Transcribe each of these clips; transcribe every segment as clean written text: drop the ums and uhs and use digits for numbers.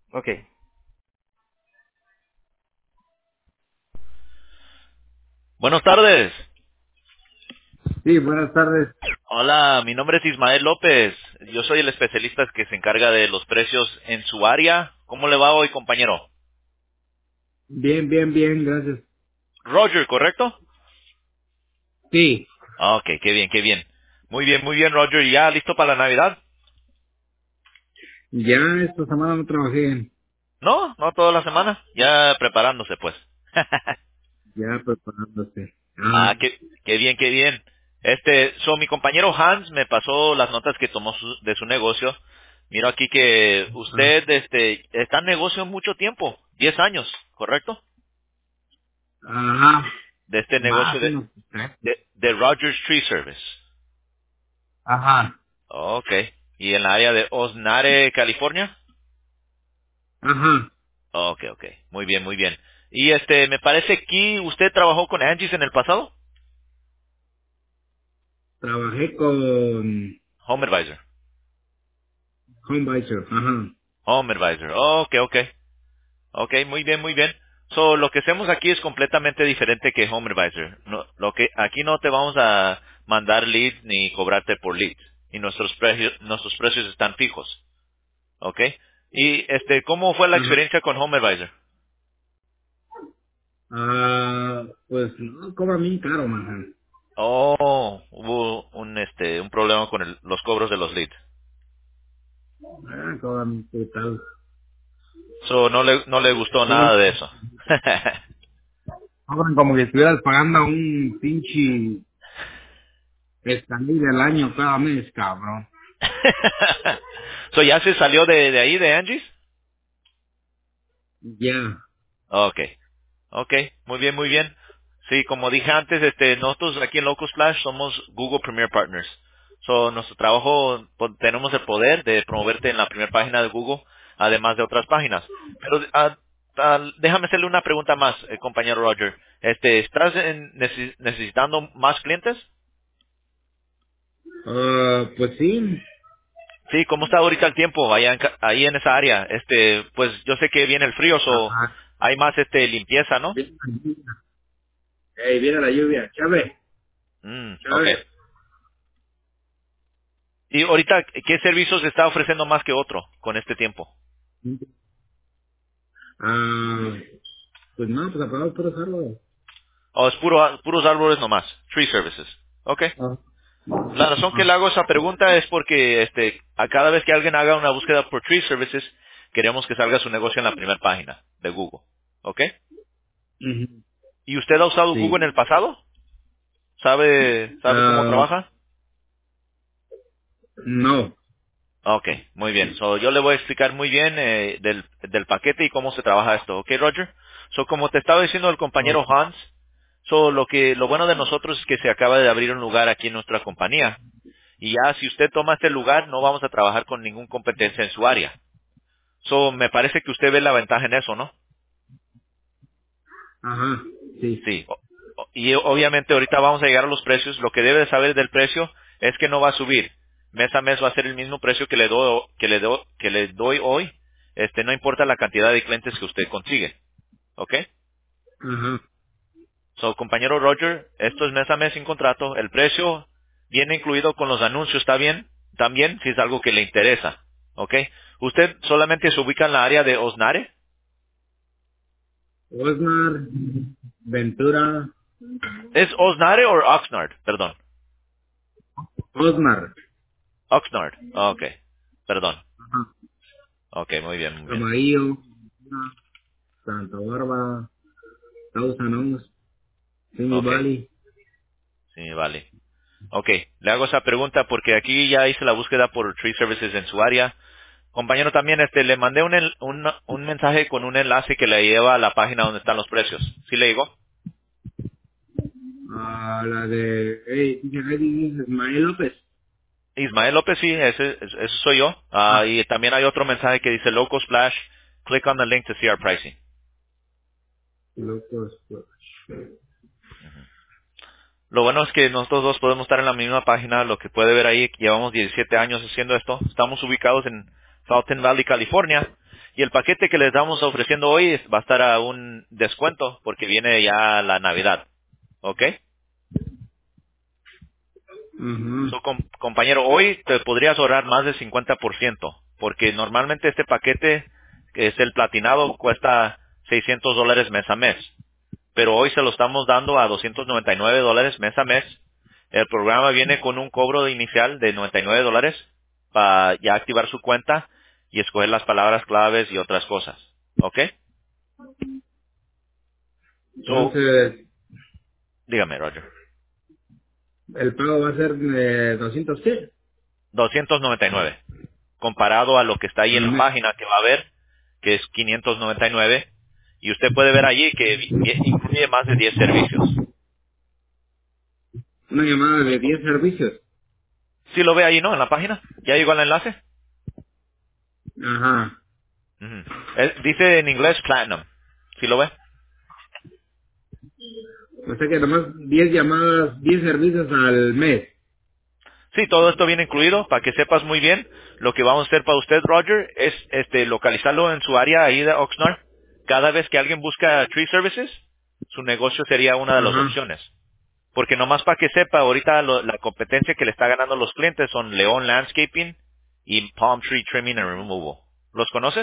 Ok. Buenas tardes. Sí, buenas tardes. Hola, mi nombre es Ismael López. Yo soy el especialista que se encarga de los precios en su área. ¿Cómo le va hoy, compañero? Bien, bien, bien, gracias. Roger, ¿correcto? Sí, Ok, qué bien, qué bien. Muy bien, Roger. ¿Ya listo para la Navidad? ya esta semana no trabajé, No, no toda la semana. Ya preparándose, pues. ya preparándose. Ah, qué bien, qué bien. Mi compañero Hans me pasó las notas que tomó de su negocio. Miro aquí que ah, usted, está en negocio mucho tiempo, 10 años, ¿correcto? ajá, De este negocio más unos tres. de Rogers Tree Service. Ajá, Ok. ¿Y en la área de Osnare, California? ajá. Ok, ok. Muy bien, muy bien. Y me parece que usted trabajó con Angie's en el pasado. Trabajé con Home Advisor. Homevisor, ajá. Home Advisor. Ok, ok. Ok, muy bien, muy bien. So, lo que hacemos aquí es completamente diferente que Home Advisor. No, aquí no te vamos a mandar leads ni cobrarte por leads. Y nuestros precios están fijos. Ok. Y ¿cómo fue la Ajá. experiencia con Home Advisor? Pues no cobra bien caro, man. Oh, hubo un problema con los cobros de los leads. Cobra bien brutal. So, no le gustó Cobran, nada de eso. cobran como que estuvieras pagando un pinche escalí del año cada mes, cabrón. So, ¿ya se salió de ahí, de Angie's? Ya. Okay. Okay, muy bien, muy bien. Sí, como dije antes, nosotros aquí en Locus Flash somos Google Premier Partners. So, nuestro trabajo, tenemos el poder de promoverte en la primera página de Google, además de otras páginas. Pero déjame hacerle una pregunta más, compañero Roger. ¿Estás necesitando más clientes? Pues sí. Sí, ¿cómo está ahorita el tiempo ahí en esa área? Pues yo sé que viene el frío, so Ajá. hay más limpieza, ¿no? Viene la lluvia. Ey, viene la lluvia. Chávez, Okay. Chávez. Y ahorita, ¿qué servicios está ofreciendo más que otro con este tiempo? Ah, pues no, pues apagado puros árboles. ¿O es puros árboles nomás? Tree services. Okay. Ah, La razón que le ah, hago esa pregunta es porque a cada vez que alguien haga una búsqueda por tree services, queremos que salga su negocio en la primera página de Google. Okay. ujú, ¿Y usted ha usado sí. Google en el pasado? ¿Sabe cómo Ah, trabaja? no. Ok, muy bien. So, yo le voy a explicar muy bien del paquete y cómo se trabaja esto. Ok, Roger. So, como te estaba diciendo el compañero Ok. Hans, lo bueno de nosotros es que se acaba de abrir un lugar aquí en nuestra compañía. Y ya, si usted toma este lugar, no vamos a trabajar con ningún competencia en su área. So, me parece que usted ve la ventaja en eso, ¿no? Ajá, sí. Sí. Y obviamente ahorita vamos a llegar a los precios. Lo que debe de saber del precio es que no va a subir. Mes a mes va a ser el mismo precio que le doy hoy. No importa la cantidad de clientes que usted consigue. ¿Ok? Ajá. So, compañero Roger, esto es mes a mes sin contrato. El precio viene incluido con los anuncios, ¿está bien? También, si es algo que le interesa. ¿Ok? ¿Usted solamente se ubica en la área de Osnare? Osmar, Ventura, ¿Es Osnare o Oxnard? Perdón. Osmar. Oxnard. Ok. Perdón. Ajá. Ok, muy bien, muy bien. Camarillo, Santa Bárbara, Thousand Oaks, Simi Ok, Valley. sí, vale. Ok, le hago esa pregunta porque aquí ya hice la búsqueda por Tree Services en su área. Compañero, también le mandé un mensaje con un enlace que le lleva a la página donde están los precios. ¿Sí le llegó? La de, dice Ismael López. Ismael López, sí, ese soy yo. Ah, Y también hay otro mensaje que dice Local Splash, click on the link to see our pricing. locos. Lo bueno es que nosotros dos podemos estar en la misma página, lo que puede ver ahí, llevamos 17 años haciendo esto. Estamos ubicados en Fountain Valley, California. Y el paquete que les estamos ofreciendo hoy va a estar a un descuento porque viene ya la Navidad. ¿Ok? Ujú. So, compañero, hoy te podrías ahorrar más del 50% porque normalmente este paquete, que es el platinado, cuesta $600 mes a mes. Pero hoy se lo estamos dando a $299 mes a mes. El programa viene con un cobro inicial de $99 para ya activar su cuenta y escoger las palabras claves y otras cosas. ¿Ok? So, Entonces, dígame, Roger. el pago va a ser de 200 qué? 299. Comparado a lo que está ahí en Al la mes. página que va a ver, que es 599. Y usted puede ver allí que incluye más de 10 servicios. Una llamada de 10 servicios. ¿Sí lo ve ahí, no? En la página. ¿Ya llegó el enlace? Ajá. Ujú. Dice en inglés Platinum. ¿Sí lo ve? O sea que nomás 10 llamadas, 10 servicios al mes. Sí, todo esto viene incluido. Para que sepas muy bien, lo que vamos a hacer para usted, Roger, es localizarlo en su área ahí de Oxnard. Cada vez que alguien busca Tree Services, su negocio sería una de las Ajá. opciones. Porque nomás para que sepa, ahorita la competencia que le está ganando los clientes son León Landscaping y Palm Tree Trimming and Removal. ¿Los conoces?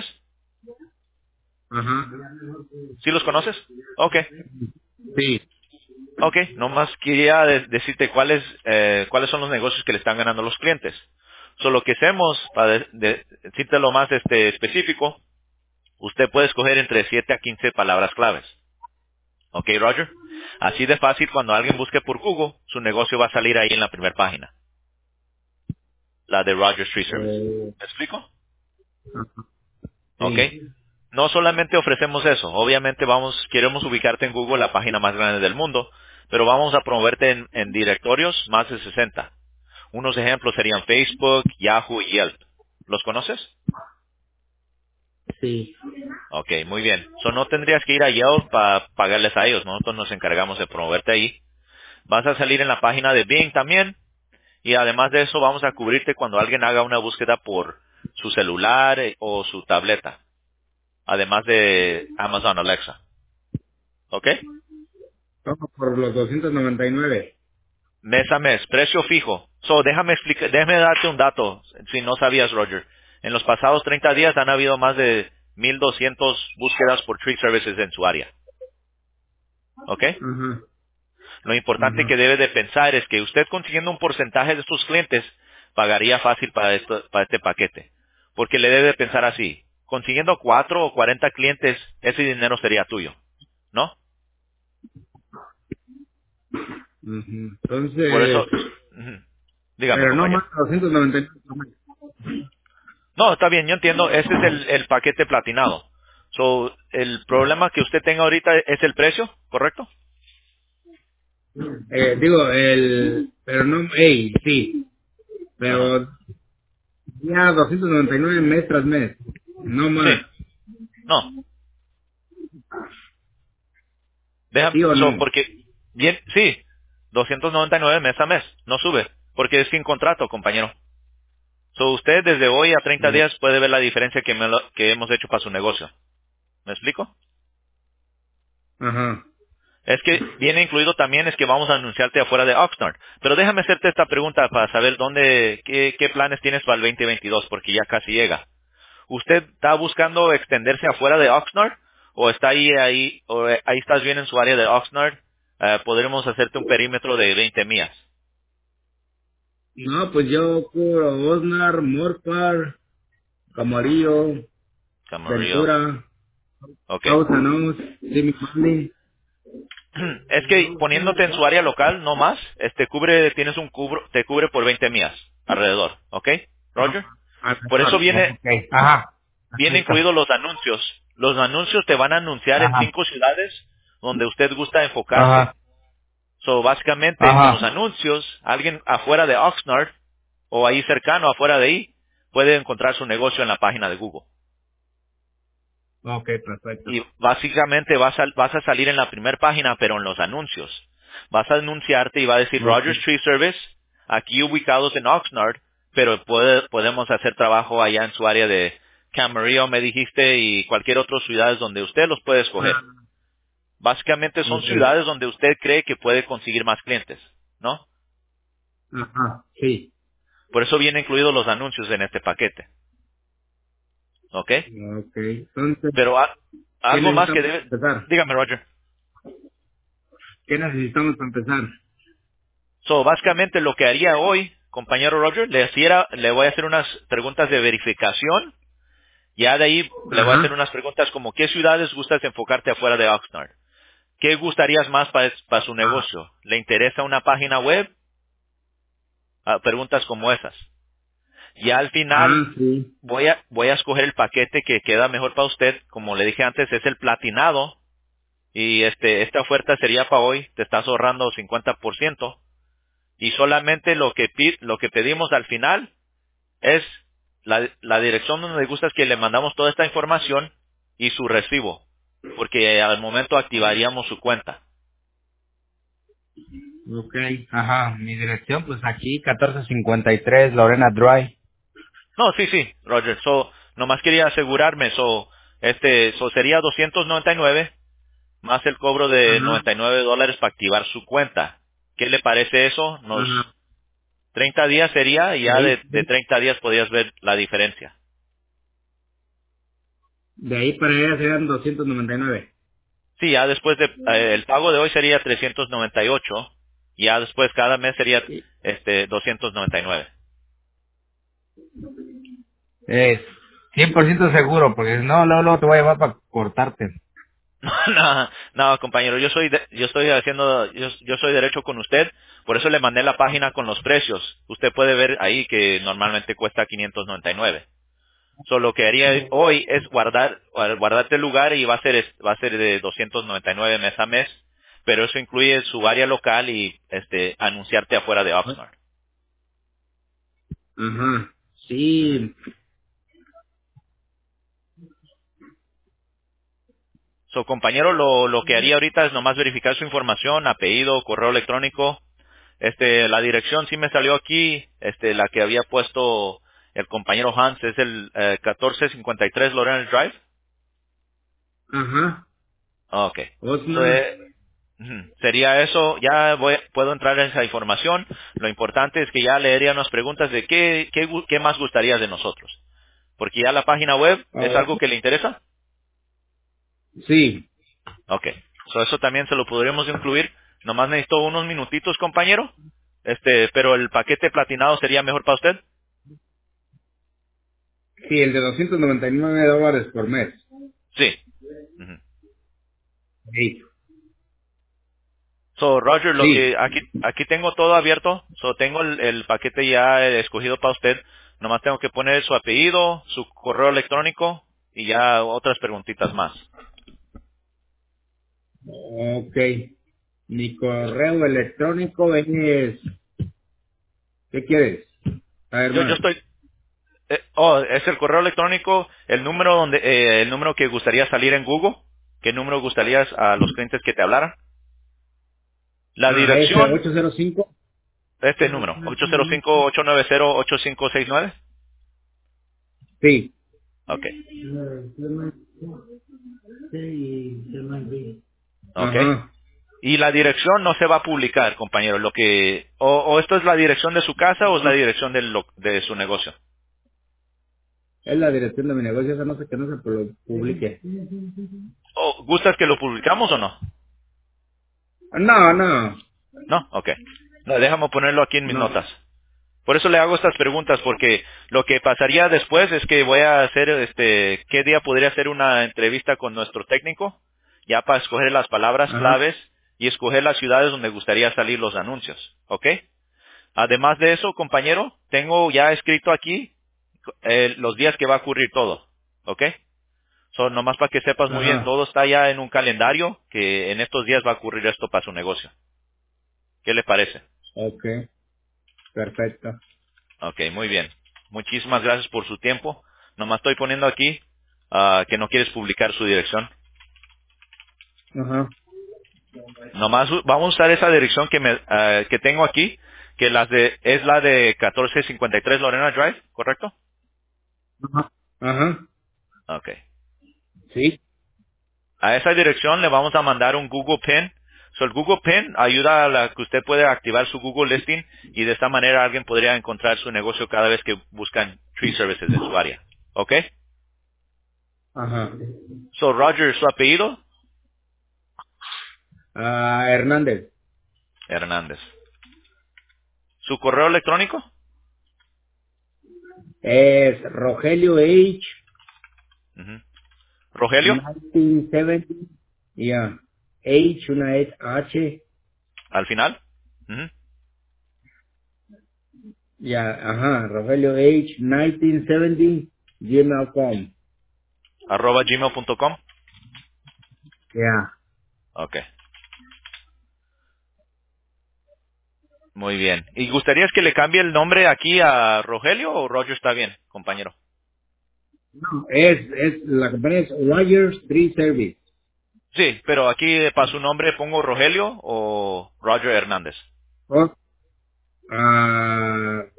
Ajá. ¿Sí los conoces? Ok. Sí. Ok, nomás quería decirte cuáles son los negocios que le están ganando los clientes. So, lo que hacemos, para decirte lo más específico, usted puede escoger entre 7 a 15 palabras claves. Ok, Roger. Así de fácil, cuando alguien busque por Google, su negocio va a salir ahí en la primera página, la de Roger Street Service. Eh, ¿Me explico? ajá. Ok. Sí. No solamente ofrecemos eso, obviamente queremos ubicarte en Google, la página más grande del mundo, pero vamos a promoverte en directorios más de 60. Unos ejemplos serían Facebook, Yahoo y Yelp. ¿Los conoces? Sí. Ok, muy bien. So, no tendrías que ir a Yelp para pagarles a ellos. Nosotros nos encargamos de promoverte ahí. Vas a salir en la página de Bing también. Y además de eso, vamos a cubrirte cuando alguien haga una búsqueda por su celular o su tableta. Además de Amazon Alexa. ¿Ok? Todo por los 299. Mes a mes, precio fijo. So, déjame darte un dato, si no sabías, Roger. En los pasados 30 días han habido más de 1,200 búsquedas por Tree Services en su área. ¿Ok? Ajá. Lo importante que Ajá. debe de pensar es que usted consiguiendo un porcentaje de sus clientes pagaría fácil para este paquete. Porque le debe de pensar así. Consiguiendo 4 o 40 clientes, ese dinero sería tuyo. ¿No? Ujú. Por eso, Entonces, ujú. Dígame, pero no compañero. más 299. No, está bien, yo entiendo. Ese es el paquete platinado. So, el problema que usted tenga ahorita es el precio, ¿correcto? Digo, pero no, sí, Ajá. pero ya 299 mes tras mes, no Sí. más, No. ¿sí o no? Porque, bien, sí. 299 mes a mes. No sube. Porque es sin contrato, compañero. So, usted desde hoy a 30 Oh, días puede ver la diferencia que hemos hecho para su negocio. ¿Me explico? ajá. Es que viene incluido también es que vamos a anunciarte afuera de Oxnard. Pero déjame hacerte esta pregunta para saber qué planes tienes para el 2022, porque ya casi llega. ¿Usted está buscando extenderse afuera de Oxnard? ¿O está ahí estás bien en su área de Oxnard? Podremos hacerte un perímetro de 20 millas. No, pues yo cubro Osnar, Morpar, Camarillo, Camarillo. Ventura, Ok. Causanos, Jimmy Valley, Es que poniéndote en su área local, no más, te cubre por 20 millas alrededor. ¿Ok? Roger? Por eso alrededor. Oh, viene, ok, ajá, viene perfecto, incluidos los anuncios. Los anuncios te van a anunciar en ajá, 5 ciudades donde usted gusta enfocarse. ajá, So, básicamente, con los ajá, anuncios, alguien afuera de Oxnard o ahí cercano, afuera de ahí, puede encontrar su negocio en la página de Google. ok, perfecto. Y básicamente vas a salir en la primera página, pero en los anuncios. Vas a anunciarte y va a decir Ok, Rogers Tree Service, aquí ubicados en Oxnard, pero podemos hacer trabajo allá en su área de Camarillo me dijiste y cualquier otra ciudad donde usted los puede escoger. Ah, Básicamente son ok. ciudades donde usted cree que puede conseguir más clientes, ¿no? Ajá, sí. Por eso vienen incluidos los anuncios en este paquete, ¿ok? Ok. Entonces, Pero ¿qué algo más que necesitamos para debe... empezar? Dígame, Roger. ¿Qué necesitamos para empezar? So, básicamente lo que haría hoy, compañero Roger, le voy a hacer unas preguntas de verificación. Ya de ahí le voy a hacer Ajá. unas preguntas como ¿qué ciudades gustas enfocarte afuera de Oxnard? ¿Qué gustarías más para su Ah, negocio? ¿Le interesa una página web? Preguntas como esas. Y al final sí. voy a escoger el paquete que queda mejor para usted. Como le dije antes, es el platinado. Y esta oferta sería para hoy. Te estás ahorrando 50%. Y solamente lo que pedimos al final es la dirección donde gustas que le mandamos toda esta información y su recibo. Porque al momento activaríamos su cuenta. Ok. Ajá. Mi dirección, pues aquí, 1453 Lorena Drive. No, sí, sí, Roger. Nomás quería asegurarme. Sería 299 más el cobro de Ajá. $99 para activar su cuenta. ¿Qué le parece eso? Nos Ajá. 30 días sería y De ya ahí, de 30 días podías ver la diferencia. de ahí para allá serían 299. Sí, ya después el pago de hoy sería 398 y ya después cada mes sería Sí. 299. Es 100% seguro, porque si no, luego te voy a llamar para cortarte. No, no, compañero, yo soy derecho con usted, por eso le mandé la página con los precios. Usted puede ver ahí que normalmente cuesta 599. Lo que haría hoy es guardarte el lugar y va a ser de 299 mes a mes, pero eso incluye su área local y anunciarte afuera de Oxnard. Ajá. Ujú. Sí. Compañero, lo que haría ahorita es nomás verificar su información, apellido, correo electrónico. La dirección sí me salió aquí, la que había puesto el compañero Hans es el 1453 Lorena Drive. Ajá. Ok. So, Osman. ujú, sería eso, ya puedo entrar en esa información. Lo importante es que ya leería unas preguntas de qué más gustarías de nosotros. Porque ya la página web es Oh, algo que le interesa. sí. Ok. Eso también se lo podríamos incluir. Nomás necesito unos minutitos, compañero. Pero el paquete platinado sería mejor para usted. Sí, el de $299 por mes. Sí. Ujú. Sí. Roger, lo Sí. que aquí tengo todo abierto. Tengo el paquete ya escogido para usted. Nomás tengo que poner su apellido, su correo electrónico y ya otras preguntitas más. Ok. Mi correo electrónico es... ¿Qué quieres? A ver, Yo más. estoy, es el correo electrónico, el número que gustaría salir en Google. ¿Qué número gustarías a los clientes que te hablaran? La Ah, ese dirección, 805. este número, 805-890-8569. Sí. Ok, ok. Ajá. Y la dirección no se va a publicar, compañero. O esto es la dirección de su casa o es la No, dirección de su negocio. es la dirección de mi negocio, esa no sé que no se publique. ¿O gustas que lo publicamos o no? No, no, No, ok. No, déjame ponerlo aquí en mis no. notas. Por eso le hago estas preguntas, porque lo que pasaría después es que voy a hacer, ¿qué día podría hacer una entrevista con nuestro técnico? Ya para escoger las palabras Ajá, claves y escoger las ciudades donde gustaría salir los anuncios, ¿ok? Además de eso, compañero, tengo ya escrito aquí los días que va a ocurrir todo, ¿ok? Nomás para que sepas muy bien, ajá. todo está ya en un calendario que en estos días va a ocurrir esto para su negocio. ¿Qué le parece? Ok, perfecto. Ok, muy bien. Muchísimas gracias por su tiempo. Nomás estoy poniendo aquí que no quieres publicar su dirección. Ajá, Nomás vamos a usar esa dirección que tengo aquí, que es la de 1453 Lorena Drive, ¿correcto? ajá, ajá. Sí. A esa dirección le vamos a mandar un Google Pin. So, el Google Pin ayuda a que usted pueda activar su Google Listing y de esta manera alguien podría encontrar su negocio cada vez que buscan tree services en su área. ¿Ok? Ajá. So, Roger, ¿su apellido? Hernández. Hernández. ¿Su correo electrónico? Es Rogelio H. Ujú. ¿Rogelio? 1970. Ya. H, una es H. ¿Al final? Ujú. Ya, ajá. Rogelio H. 1970. Gmail.com. @gmail.com. Ya. Ok. Muy bien. ¿Y gustarías que le cambie el nombre aquí a Rogelio o Roger está bien, compañero? No, la compañía es Rogers Tree Service. Sí, pero aquí para su nombre pongo Rogelio o Roger Hernández. Oh, ah,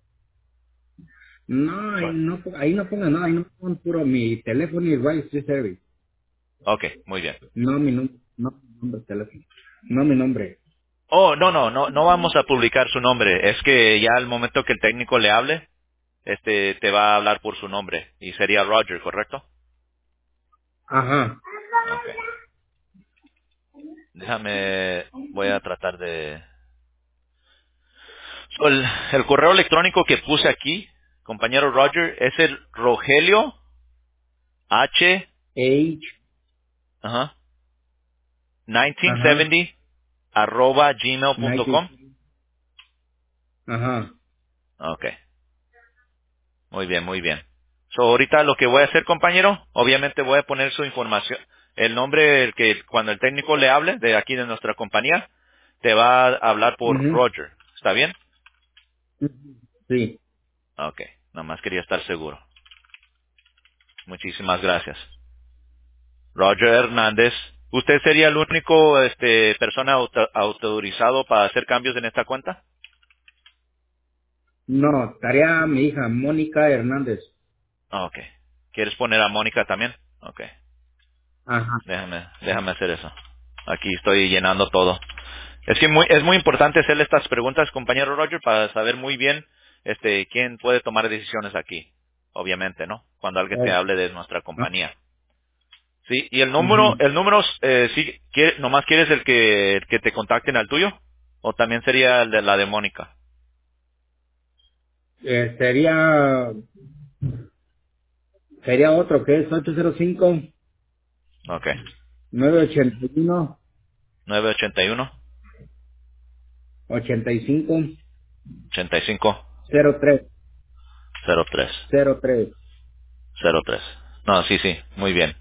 no, Bueno. ahí no ponga nada, ahí no pongan puro mi teléfono y Rogers Tree Service. Ok, muy bien. No mi nombre, no mi nombre de teléfono. No mi nombre. Oh, no vamos a publicar su nombre. Es que ya al momento que el técnico le hable, te va a hablar por su nombre y sería Roger, ¿correcto? Ajá. Ok. Voy a tratar de... So, el correo electrónico que puse aquí, compañero Roger, es el Rogelio H, H. ajá, Ajá. 1970 arroba 90. gmail.com. Ajá. Ok, muy bien, muy bien. So, ahorita lo que voy a hacer, compañero, obviamente voy a poner su información, el nombre que cuando el técnico le hable de aquí de nuestra compañía, te va a hablar por Ujú. Roger. ¿Está bien? Sí. Ok, nada más quería estar seguro. Muchísimas gracias. Roger Hernández. ¿Usted sería el único persona autorizado para hacer cambios en esta cuenta? No, estaría mi hija Mónica Hernández. Ok. ¿Quieres poner a Mónica también? Ok. Ajá. Déjame hacer eso. Aquí estoy llenando todo. Es que es muy importante hacerle estas preguntas, compañero Roger, para saber muy bien quién puede tomar decisiones aquí. Obviamente, ¿no? Cuando alguien te Eh, hable de nuestra ah, compañía. Sí, y ujú. el número, sí, nomás quieres el que te contacten al tuyo, o también sería el de la de Mónica. Sería otro que es Okay. 805 981 981 85 85 03 03. 03. No, sí, sí, muy bien.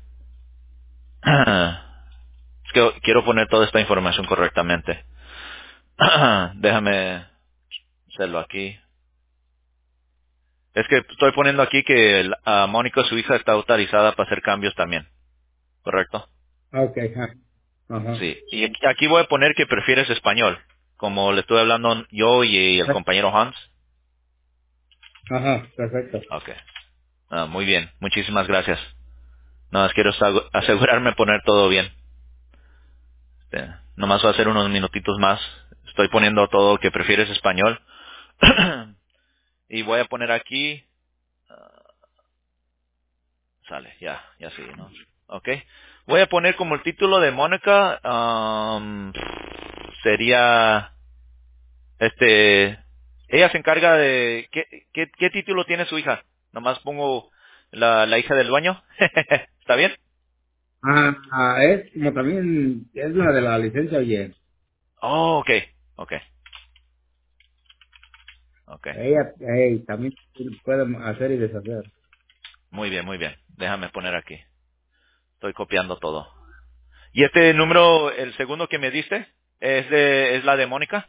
Es que quiero poner toda esta información correctamente. Déjame hacerlo aquí. Es que estoy poniendo aquí que Mónica, su hija, está autorizada para hacer cambios también, ¿correcto? Ok, ajá. Ajá. Sí. Y aquí voy a poner que prefieres español, como le estoy hablando yo y el compañero Hans. Ajá, perfecto. Ok. Muy bien. Muchísimas gracias. Nada más quiero asegurarme de poner todo bien. Nomás voy a hacer unos minutitos más. Estoy poniendo todo que prefieres español. Y voy a poner aquí, sale, ya sí, ¿no? Ok. Voy a poner como el título de Mónica, sería, ella se encarga de, ¿qué título tiene su hija? Nomás pongo la hija del dueño. ¿Está bien? Es como también, es la de la licencia, oye. Oh, ok, ok. Ella, también puede hacer y deshacer. Muy bien. Déjame poner aquí. Estoy copiando todo. ¿Y este número, el segundo que me diste, es la de Mónica?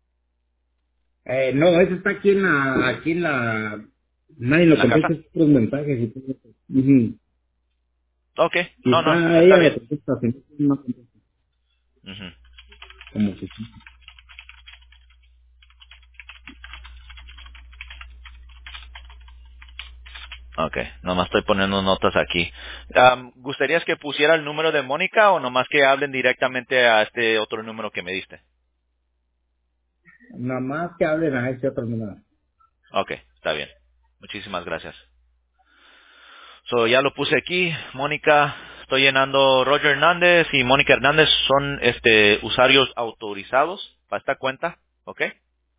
No, eso está aquí en la, nadie lo ¿En la contesta casa? estos mensajes y todo eso. Ujú. Ok, Si no, está está ella lo bien. contesta, si no, no contesta. Ujú. Como si. Okay, nomás estoy poniendo notas aquí. ¿Gustarías que pusiera el número de Mónica o nomás que hablen directamente a este otro número que me diste? Nada más que hablen a ese otro número. Okay, está bien. Muchísimas gracias. So, ya lo puse aquí. Mónica, estoy llenando. Roger Hernández y Mónica Hernández son usuarios autorizados para esta cuenta. Okay,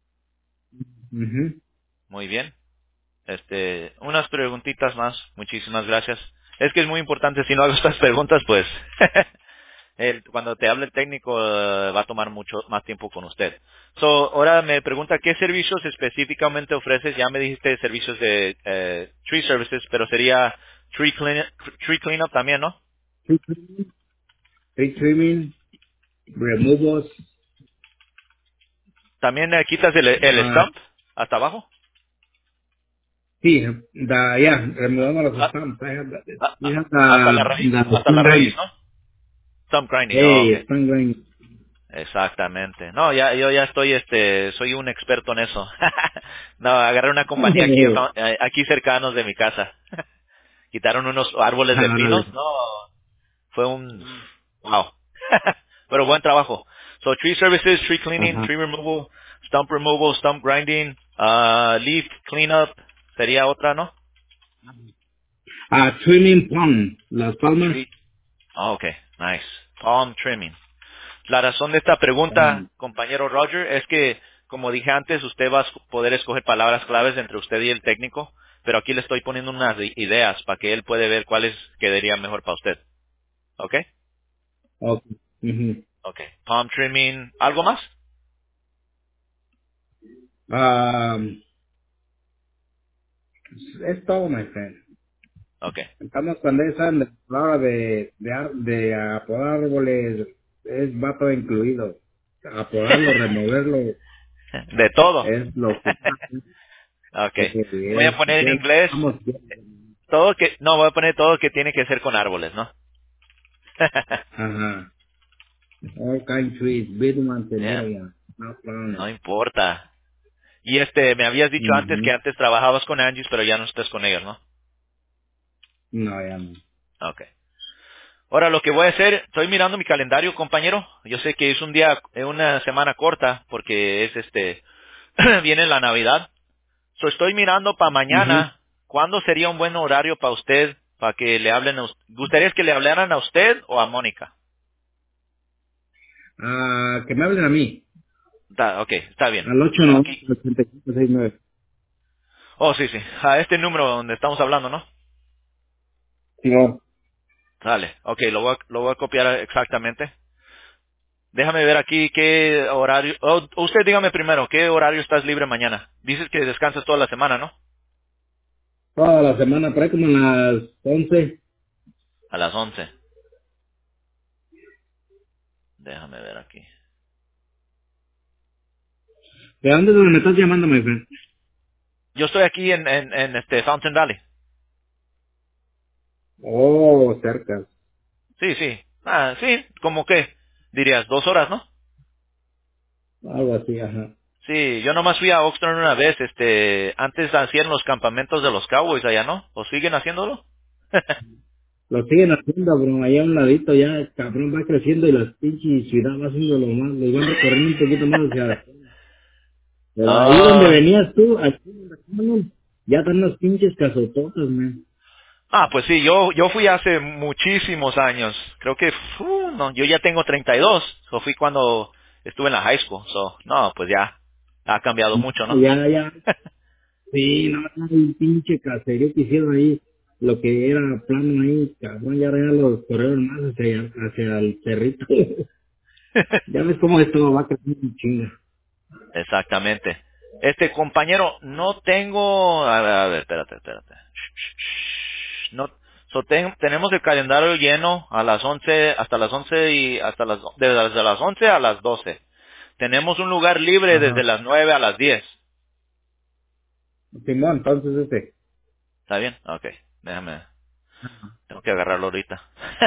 Mhm. muy bien. Unas preguntitas más. Muchísimas gracias. Es que es muy importante, si no hago estas preguntas, pues, cuando te hable el técnico, va a tomar mucho más tiempo con usted. So, ahora me pregunta, ¿qué servicios específicamente ofreces? Ya me dijiste servicios de tree services, pero sería tree cleanup también, ¿no? Tree trimming, removals, También quitas el ah, stump hasta abajo. sí, removamos los Ah, stumps. We have hasta la raíz, the hasta la stump raíz, grinding. ¿no? Stump grinding, oh, Hey, okay. stump grinding. Exactamente. No, yo ya estoy, soy un experto en eso. No, agarré una compañía aquí, aquí cercanos de mi casa. Quitaron unos árboles de Árale. pinos. No, fue wow. Pero buen trabajo. So, tree services, tree cleaning, Ajá. tree removal, stump grinding, leaf cleanup, sería otra, ¿no? Trimming palm, las palmas. Tree. Oh, okay, nice. Palm trimming. La razón de esta pregunta, compañero Roger, es que, como dije antes, usted va a poder escoger palabras claves entre usted y el técnico, pero aquí le estoy poniendo unas ideas para que él puede ver cuáles quedarían mejor para usted. ¿Ok? Okay. Ujú. Ok. Palm trimming, ¿algo más? Um, es todo, my friend. Ok. Estamos cuando esa la hora de apodar árboles, va todo incluido. Apodarlo, removerlo, De todo. es lo que Ok. es, Voy a poner en ya inglés estamos no, voy a poner todo que tiene que ser con árboles, ¿no? ajá. All kind trees, big ones and Yeah, little ones. No problem. no importa. Y me habías dicho antes que Ujú. antes trabajabas con Angie's, pero ya no estás con ellos, ¿no? No, ya no. Ok. Ahora lo que voy a hacer, estoy mirando mi calendario, compañero. Yo sé que es un día, una semana corta, porque es viene la Navidad. So, estoy mirando para Ujú. mañana. ¿Cuándo sería un buen horario para usted, para que le hablen a usted? ¿Gustaría que le hablaran a usted o a Mónica? Que me hablen a mí. Ok, está bien. Al Aquí. 890-8569. Oh, sí, sí. A este número donde estamos hablando, ¿no? Simón. Dale. Ok, lo voy a copiar exactamente. Déjame ver aquí qué horario. Usted dígame primero, ¿qué horario estás libre mañana? Dices que descansas toda la semana, ¿no? Toda la semana, por ahí como a las 11. A las 11. Déjame ver aquí. ¿De dónde es donde me estás llamando, my friend? Yo estoy aquí en Fountain Valley. Oh, cerca. Sí, sí. Ah, sí, como que dirías 2 horas, ¿no? Algo así, ajá. Sí, yo nomás fui a Oxnard una vez, antes hacían los campamentos de los Cowboys allá, ¿no? ¿O siguen haciéndolo? Lo siguen haciendo, bro. Allá a un ladito ya, el cabrón va creciendo y las pinches ciudad va haciendo lo más. Los van recorriendo un poquito más hacia. Pero ahí donde Ah, venías tú, aquí donde estamos, ya están las pinches casototas, man. pues sí, yo fui hace muchísimos años. Creo que, no, yo ya tengo 32. So fui cuando estuve en la high school. So, no, pues ya ha cambiado mucho, ¿no? Ya. Sí, no, no, el pinche caserío que hicieron ahí, lo que era plano ahí, cabrón, ya los corrieron más hacia el cerrito. Ya ves cómo esto va creciendo en chinga. Exactamente. Compañero, no tengo, a ver, espérate. No, tenemos el calendario lleno a las 11, hasta las 11 y desde las 11 a las 12. Tenemos un lugar libre desde Ajá. las 9 a las 10. Simón, entonces ¿Está bien? Ok, déjame, tengo que agarrarlo ahorita.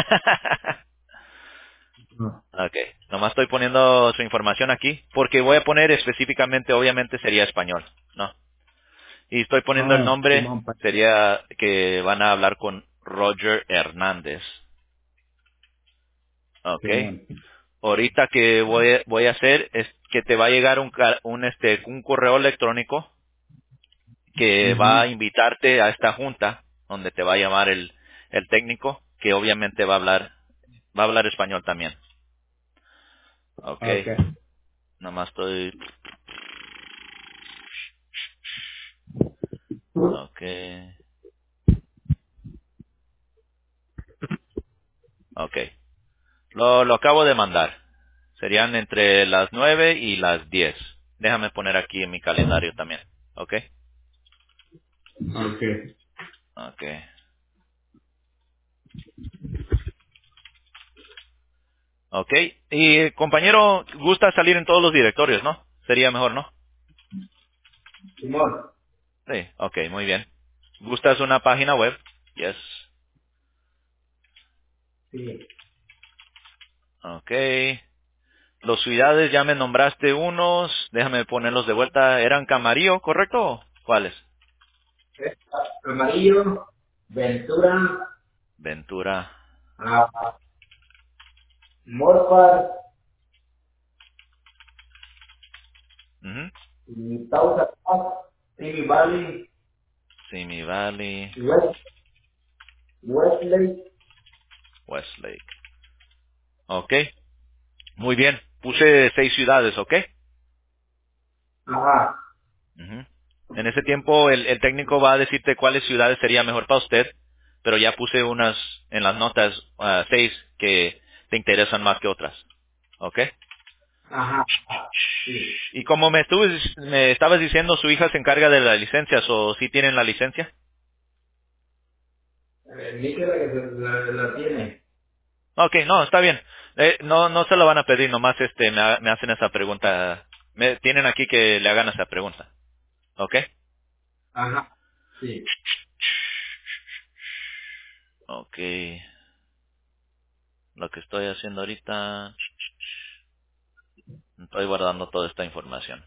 No. Ok, nomás estoy poniendo su información aquí, porque voy a poner específicamente, obviamente sería español, ¿no? Y estoy poniendo el Ah, nombre, Simón, sería que van a hablar con Roger Hernández. Ok. Simón. Ahorita que voy a hacer es que te va a llegar un correo electrónico que va a Ujú. invitarte a esta junta donde te va a llamar el técnico que obviamente va a hablar español también. Ok. Okay. Nomás estoy. Ok. Ok. Lo acabo de mandar. Serían entre las 9 y las 10. Déjame poner aquí en mi calendario también. Ok. Okay. Ok. Ok. Y compañero, gusta salir en todos los directorios, ¿no? Sería mejor, ¿no? Simón. Sí. Ok, muy bien. ¿Gustas una página web? Yes. Sí. Ok. Los ciudades ya me nombraste unos. Déjame ponerlos de vuelta. ¿Eran Camarillo, correcto? ¿Cuáles? Amarillo, Ventura, Ventura. Morfar, Ujú. y Tausa, Simi Valley, Simi Valley. Westlake. Westlake. Ok. Muy bien. Puse 6 ciudades, ¿ok? Ajá. Ujú. En ese tiempo el técnico va a decirte cuáles ciudades sería mejor para usted, pero ya puse unas en las notas, 6 que te interesan más que otras. ¿Ok? Ajá. Sí. Y como me estabas diciendo, su hija se encarga de las licencias, ¿o sí tienen la licencia? Dice la que la tiene. Ok, no, está bien. No se lo van a pedir, nomás me hacen esa pregunta. Tienen aquí que le hagan esa pregunta. ¿Ok? Ajá. Sí. Ok. Lo que estoy haciendo ahorita, estoy guardando toda esta información.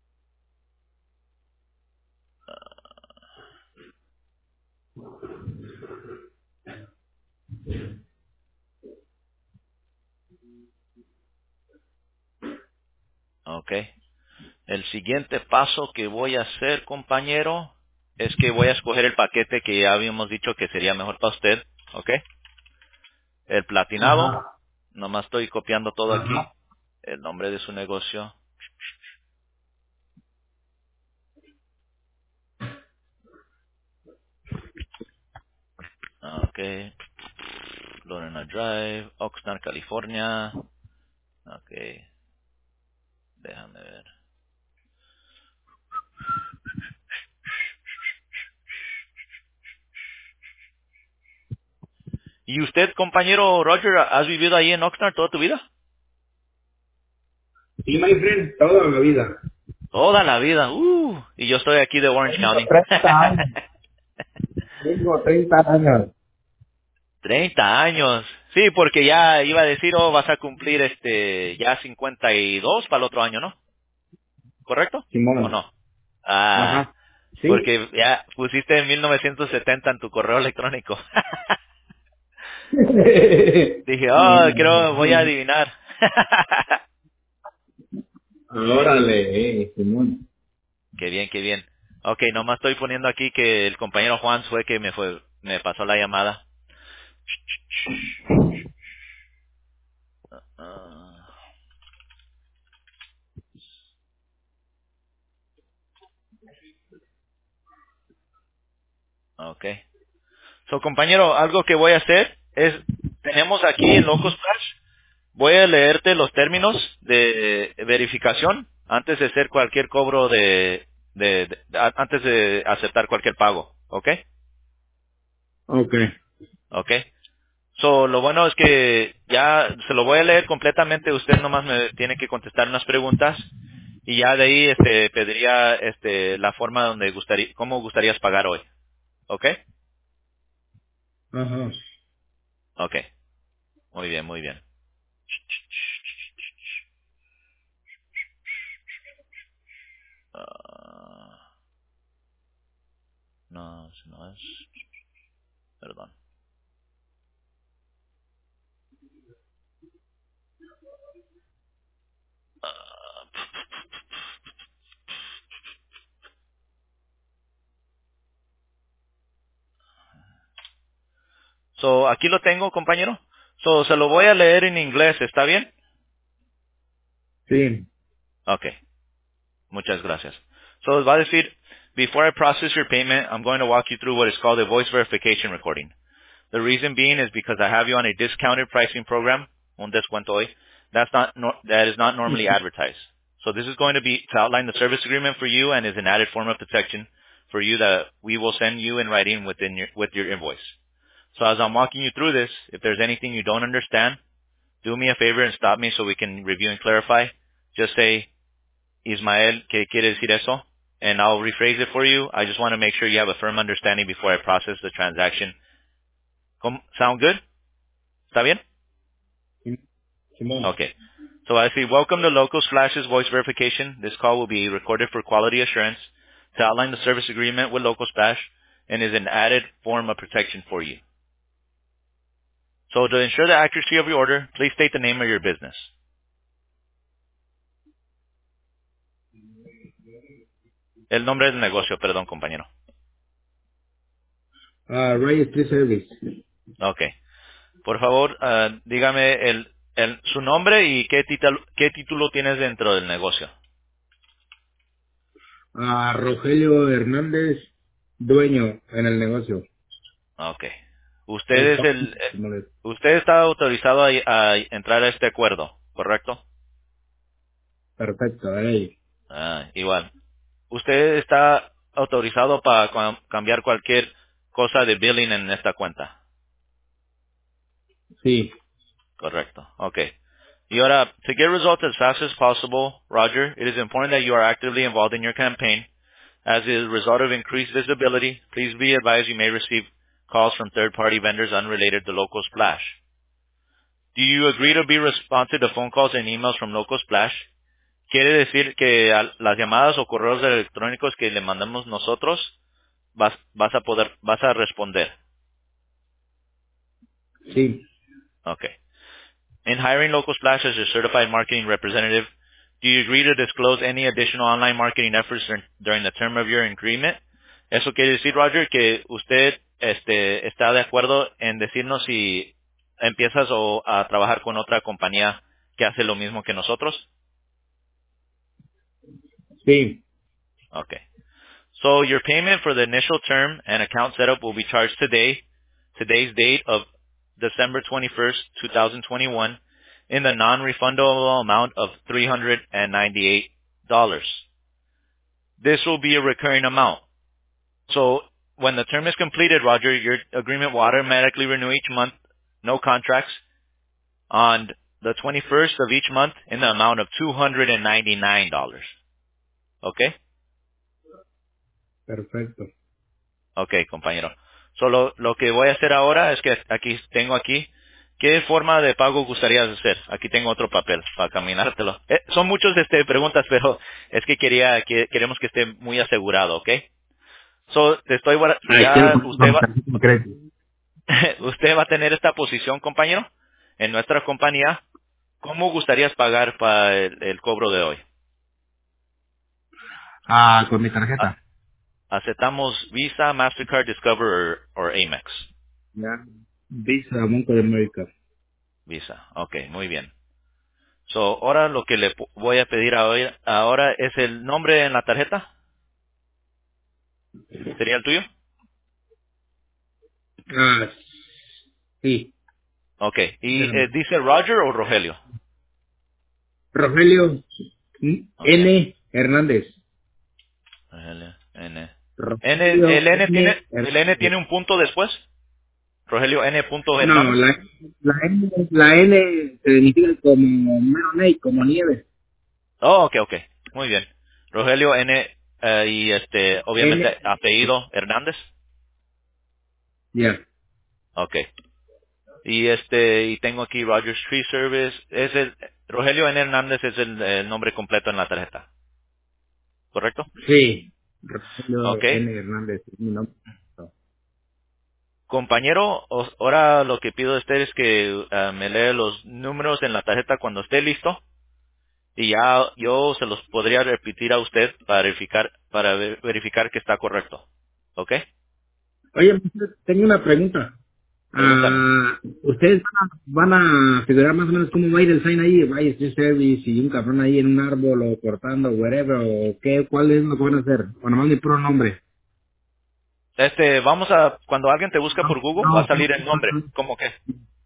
Ok. El siguiente paso que voy a hacer, compañero, es que voy a escoger el paquete que ya habíamos dicho que sería mejor para usted. Ok. El platinado. Ajá. Nomás estoy copiando todo aquí. Ajá. El nombre de su negocio. Ok. Lorena Drive, Oxnard, California. Ok. Déjame ver. ¿Y usted, compañero Roger, has vivido ahí en Oxnard toda tu vida? Sí, my friend, toda la vida. Toda la vida. Y yo estoy aquí de Orange Tengo County. 30 años. Tengo 30 años. 30 años. Sí, porque ya iba a decir, vas a cumplir ya 52 para el otro año, ¿no? ¿Correcto? ¿O Simón. no? Ah, Ajá. Sí. porque ya pusiste en 1970 en tu correo electrónico. Dije, voy a adivinar. Órale, Simón. Qué bien, qué bien. Ok, nomás estoy poniendo aquí que el compañero Juan fue que me pasó la llamada. Ah, ok. So, compañero, algo que voy a hacer es, tenemos aquí en Locos Flash, voy a leerte los términos de verificación antes de hacer cualquier cobro antes de aceptar cualquier pago, ¿ok? Ok. ¿Ok? So, lo bueno es que ya se lo voy a leer completamente, usted nomás me tiene que contestar unas preguntas y ya de ahí pediría la forma donde cómo gustarías pagar hoy, ¿ok? Ajá. Ok, muy bien, muy bien. Ah, No, no es. Perdón. So, aquí lo tengo, compañero. So, se lo voy a leer en inglés, ¿está bien? Sí. Okay. Muchas gracias. So, va a decir, before I process your payment, I'm going to walk you through what is called a voice verification recording. The reason being is because I have you on a discounted pricing program, un descuento hoy, that is not normally advertised. So this is going to be to outline the service agreement for you and is an added form of protection for you that we will send you in writing with your invoice. So as I'm walking you through this, if there's anything you don't understand, do me a favor and stop me so we can review and clarify. Just say, Ismael, ¿qué quiere decir eso? And I'll rephrase it for you. I just want to make sure you have a firm understanding before I process the transaction. Sound good? ¿Está bien? Simón. Okay. So I see, welcome to Locos Flash's voice verification. This call will be recorded for quality assurance to outline the service agreement with Locos Flash and is an added form of protection for you. So to ensure the accuracy of your order, please state the name of your business. El nombre del negocio, perdón, compañero. Registry Service. Okay. Por favor, dígame su nombre y qué título tienes dentro del negocio. Rogelio Hernández, dueño en el negocio. Okay. El Usted es ¿cómo le- usted está autorizado a entrar a este acuerdo, ¿correcto? Perfecto, ahí. Igual. Usted está autorizado para cambiar cualquier cosa de billing en esta cuenta. Sí. Correcto. Okay. Y ahora, to get results as fast as possible, Roger, it is important that you are actively involved in your campaign. As a result of increased visibility, please be advised you may receive calls from third-party vendors unrelated to Local Splash. Do you agree to be responsive to phone calls and emails from Local Splash? Quiere decir que a las llamadas o correos electrónicos que le mandamos nosotros vas a responder. Sí. Okay. In hiring Local Splash as your certified marketing representative, do you agree to disclose any additional online marketing efforts during the term of your agreement? Eso quiere decir, Roger, que usted está de acuerdo en decirnos si empiezas a trabajar con otra compañía que hace lo mismo que nosotros. Sí. Okay. So your payment for the initial term and account setup will be charged today, today's date of December 21st, 2021, in the non-refundable amount of $398. This will be a recurring amount. So when the term is completed, Roger, your agreement will automatically renew each month, no contracts, on the 21st of each month in the amount of $299. Okay? Perfecto. Okay, compañero. Solo lo que voy a hacer ahora es que tengo aquí, ¿qué forma de pago gustarías hacer? Aquí tengo otro papel para caminártelo. Son muchas preguntas, pero es que queremos que esté muy asegurado, ¿ok? So, Quiero usted con tarjeta de crédito. usted va a tener esta posición, compañero, en nuestra compañía. ¿Cómo gustarías pagar para el cobro de hoy? Con mi tarjeta. ¿Aceptamos Visa, Mastercard, Discover o Amex? Ya. Visa, Banco de América. Visa. Okay, muy bien. So, ahora lo que voy a pedir ahora es el nombre en la tarjeta. ¿Sería el tuyo? Sí. Okay. ¿Y Espérame. dice Roger o Rogelio? Rogelio Okay. N. Hernández. Rogelio N. Rogelio N. El N Hernández. tiene un punto después. Rogelio N. No, Hernández. la N significa como Maroney, como nieve. Oh, okay. Muy bien. Rogelio N. Y obviamente N. apellido Hernández. Ya. Okay. Y tengo aquí Rogers Tree Service. Rogelio N. Hernández es el nombre completo en la tarjeta. ¿Correcto? Sí. Rogelio Ok. N. Hernández, mi nombre. Compañero, ahora lo que pido de usted es que me lea los números en la tarjeta cuando esté listo y ya yo se los podría repetir a usted para verificar que está correcto. ¿Ok? Oye, tengo una pregunta. Pregúntame. ¿Ustedes van a figurar más o menos cómo va a ir el sign ahí? ¿Va a ir service y un cabrón ahí en un árbol o cortando, whatever, o qué? ¿Cuál es lo que van a hacer? O nomás mi puro nombre. Cuando alguien te busca por Google, va a No, salir el nombre. ¿Cómo qué?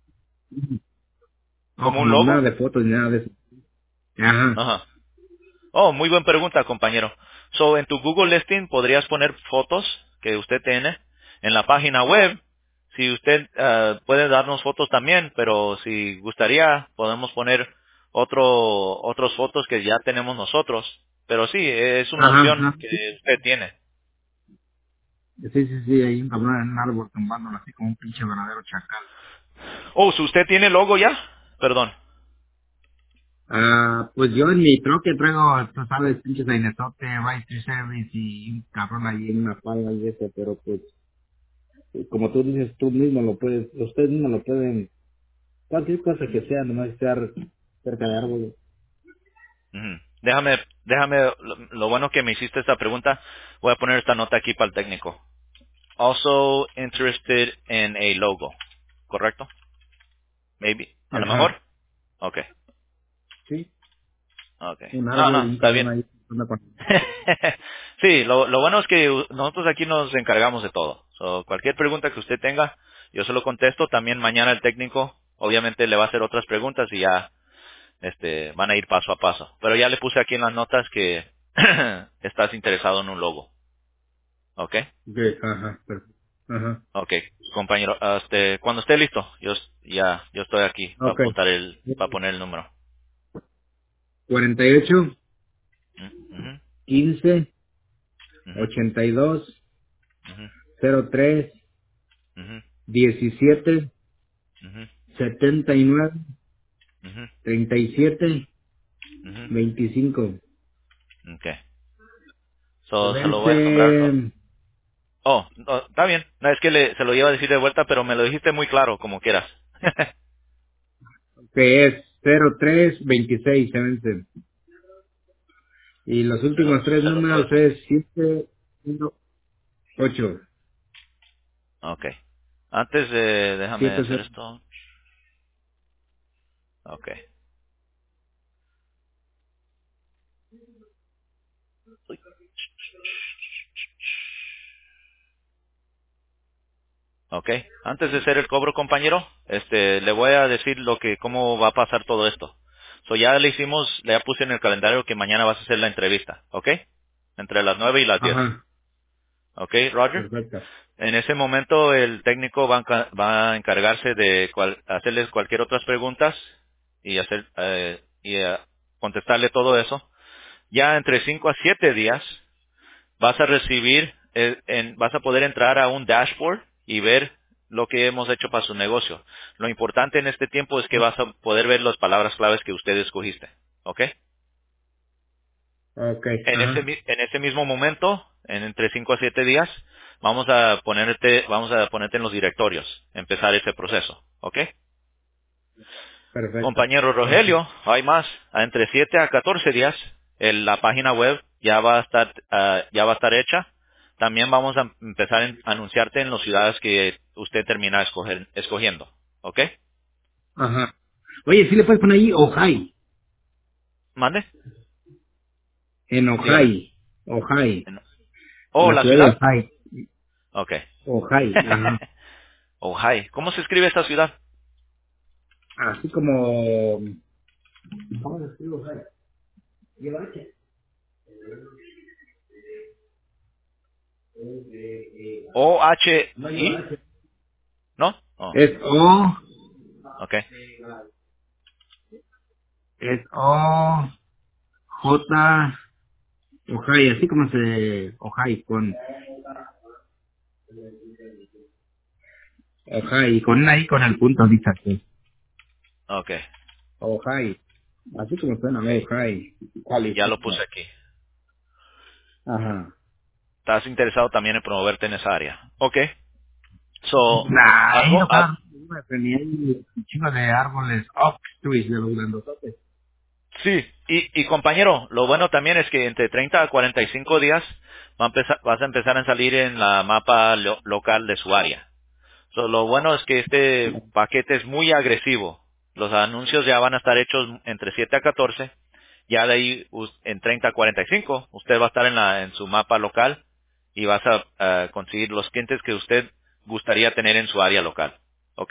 no, ¿Como un como nada logo? de fotos ni nada de eso. Ajá. Ajá. Oh, muy buena pregunta, compañero. En tu Google Listing podrías poner fotos que usted tiene en la página web. Si usted puede darnos fotos también, pero si gustaría, podemos poner otras fotos que ya tenemos nosotros. Pero sí, es una Ajá, opción ajá. que usted tiene. Sí, sí, sí, hay un cabrón en un árbol tumbándolo así como un pinche verdadero chacal. Oh, si usted tiene logo ya. Perdón. Pues yo en mi troque traigo, tú sabes, pinches ainesote, Right Service y un cabrón ahí en una pala y eso, pero pues, como tú dices, tú mismo lo puedes, ustedes mismos lo pueden, cualquier cosa que sea, nomás estar cerca de árboles. Ujú. Lo bueno que me hiciste esta pregunta, voy a poner esta nota aquí para el técnico. Also interested in a logo. ¿Correcto? Maybe. A lo mejor. Ajá, Okay. sí, Okay. un No, árbol no, y un está cabrón bien. ahí. Sí, lo bueno es que nosotros aquí nos encargamos de todo. Cualquier pregunta que usted tenga, yo se lo contesto. También mañana el técnico, obviamente, le va a hacer otras preguntas y ya, van a ir paso a paso. Pero ya le puse aquí en las notas que estás interesado en un logo. Okay. Ajá, perfecto. Ajá, Okay, compañero, cuando esté listo, yo estoy aquí para ok. para poner el número. 48, Ujú, 15, ujú, 82, ujú, 03, ujú, 17, ujú, 79, ujú, 37, ujú. 25. Okay. Se Se lo voy a nombrar. vence, No, está bien. No, es que se lo iba a decir de vuelta, pero me lo dijiste muy claro, como quieras. que es 0326, se vence. Y los Cero- últimos tres cero números tres es veintiséis. 718. Okay. Déjame hacer 70. esto. Okay. Ok. Antes de hacer el cobro, compañero, le voy a decir cómo va a pasar todo esto. Ya puse en el calendario que mañana vas a hacer la entrevista, ¿ok? Entre las 9 y las 10. Ajá, ¿Ok, Roger? perfecto. En ese momento el técnico va a encargarse de hacerles cualquier otras preguntas y contestarle todo eso. Ya entre 5 a 7 días vas a recibir, vas a poder entrar a un dashboard y ver lo que hemos hecho para su negocio. Lo importante en este tiempo es que vas a poder ver las palabras claves que usted escogiste. ¿Ok? Ok, ajá, En ese mismo momento, entre 5 a 7 días, vamos a ponerte en los directorios, empezar ese proceso. ¿Ok? perfecto. Compañero Ajá. Rogelio, hay más. Entre 7 a 14 días, la página web ya va a estar hecha. También vamos a empezar a anunciarte en las ciudades que usted termina escogiendo. ¿Ok? Ajá. Oye, ¿sí le puedes poner ahí Ojai? ¿Mande? En Dígame. Ojai. Ojai. Oh, La ¿la ciudad de ciudad? Ojai. Ok. Ojai, ajá. Ojai. ¿Cómo se escribe esta ciudad? Así como... ¿Cómo se escribe Ojai? Lleva H. No lleva O-H-I. H. ¿No? Oh, Es O... ok. Es O... J... Ojai, así como se... Ojai, con... Ojai, con una I con el punto, dice aquí. Ok. Ojai. Así como suena, Ojai. Ya lo puse California. aquí. Ajá. estás interesado también en promoverte en esa área. Okay. So, Nah, ahí algo, no cada tenía un chingo de árboles oak trees de los grandototes. sí, y compañero, lo bueno también es que entre 30 a 45 días vas a empezar a salir en la mapa local de su área. So, lo bueno es que este paquete es muy agresivo. Los anuncios ya van a estar hechos entre 7 a 14. Ya de ahí, en 30 a 45, usted va a estar en su mapa local y vas a conseguir los clientes que usted gustaría tener en su área local. ¿Ok?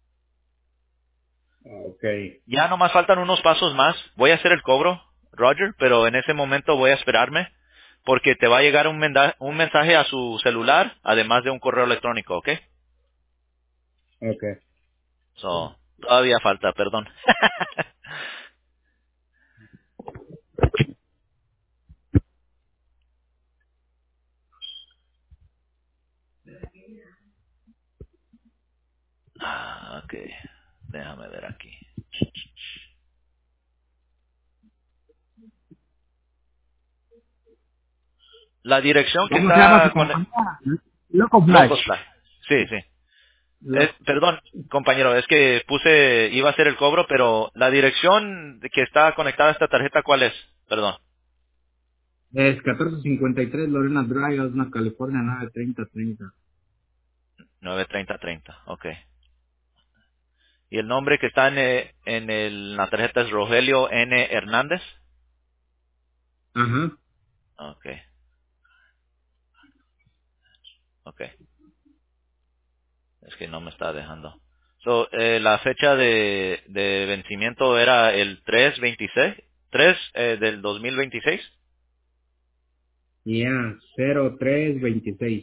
Okay. Ya nomás faltan unos pasos más. Voy a hacer el cobro, Roger, pero en ese momento voy a esperarme porque te va a llegar un mensaje a su celular, además de un correo electrónico, ¿ok? Okay. So, todavía falta, perdón. Ok, déjame ver aquí. La dirección que ¿Cómo se llama su está con compañía? Loco Flash. Locos Fly. Sí, sí. Lo- Perdón, compañero, es que iba a hacer el cobro, pero la dirección que está conectada a esta tarjeta, ¿cuál es? Perdón. Es 1453 Lorena Drive, Osna, California, 93030. 93030, ok. ¿Y el nombre que está la tarjeta es Rogelio N. Hernández? Ajá. Ok, ok. Es que no me está dejando. So, la fecha de vencimiento era el 326, 3 del 2026. Ya, 0326.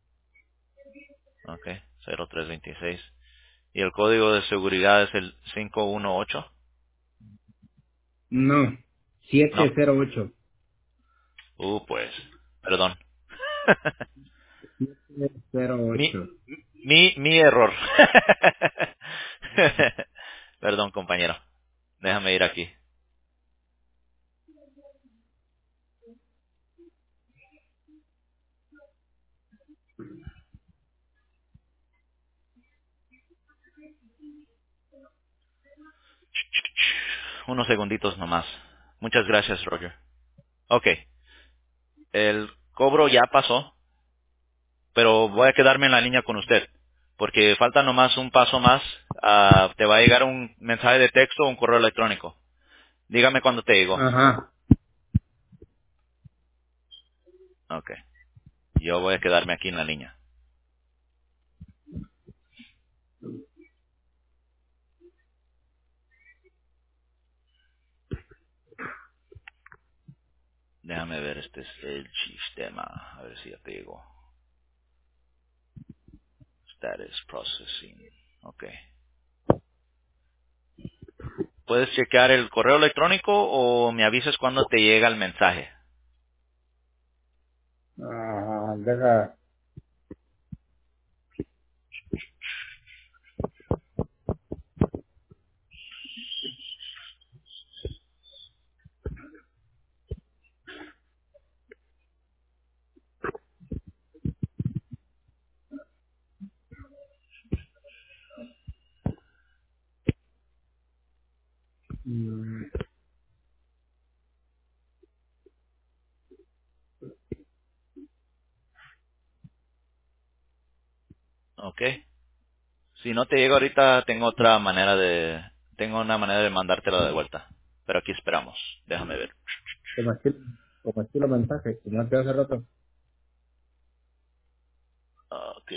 Ok, 0326. Y el código de seguridad es el 518. No, No. 708. Pues, perdón. mi, 708. mi error. Perdón, compañero. Déjame ir aquí. Unos segunditos nomás. Muchas gracias, Roger. Ok. El cobro ya pasó, pero voy a quedarme en la línea con usted. Porque falta nomás un paso más. Te va a llegar un mensaje de texto o un correo electrónico. Dígame cuando te llegó. Ajá. Ok. Yo voy a quedarme aquí en la línea. Déjame ver, este es el sistema. A ver si ya te llegó. Status processing. Ok. ¿Puedes checar el correo electrónico o me avisas cuando te llega el mensaje? Deja. mm, Ok. Si no te llega ahorita, tengo una manera de mandártelo de vuelta. Pero aquí esperamos. Déjame ver. Como estilo, como estilo mensaje, como te hace rato. Ok.